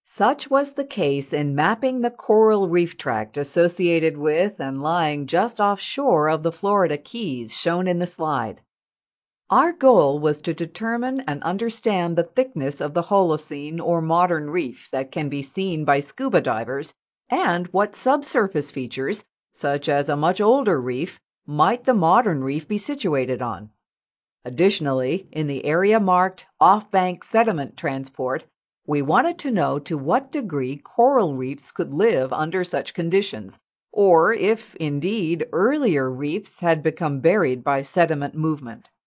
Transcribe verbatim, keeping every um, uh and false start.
Such was the case in mapping the coral reef tract associated with and lying just offshore of the Florida Keys shown in the slide. Our goal was to determine and understand the thickness of the Holocene or modern reef that can be seen by scuba divers and what subsurface features, such as a much older reef, might the modern reef be situated on. Additionally, in the area marked off-bank sediment transport, we wanted to know to what degree coral reefs could live under such conditions, or if, indeed, earlier reefs had become buried by sediment movement.